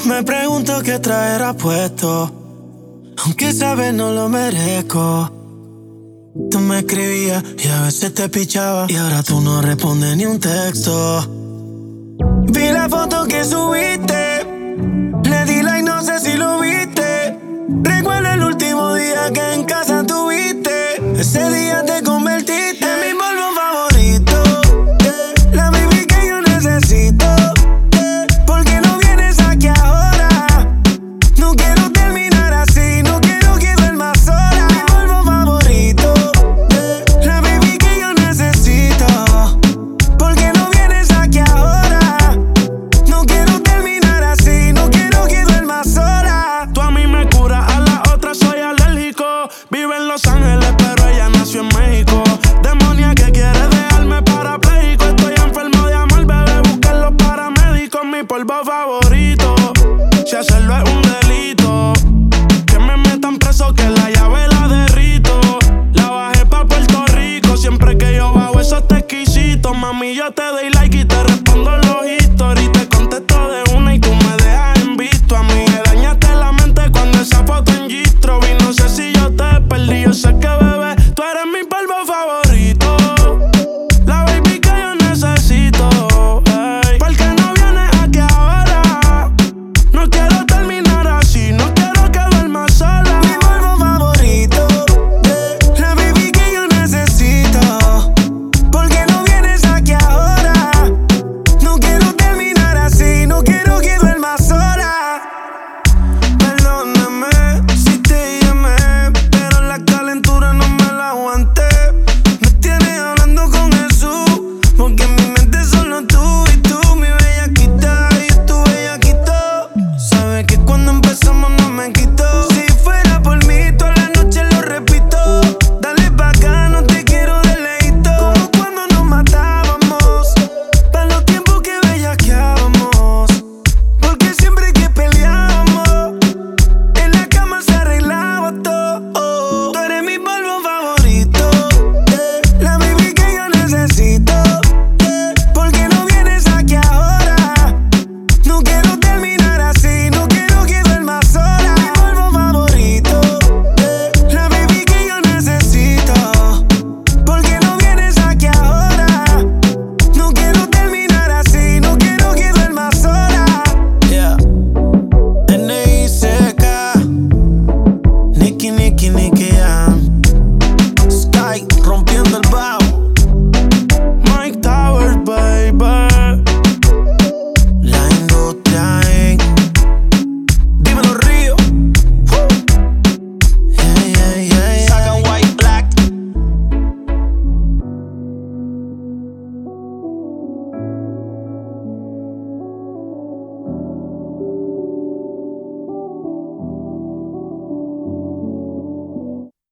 Me pregunto qué traerá puesto, aunque sabes no lo merezco. Tú me escribías y a veces te pichaba, y ahora tú no respondes ni un texto. Vi la foto que subiste, le di like, no sé si lo viste. Recuerdo el último día que en casa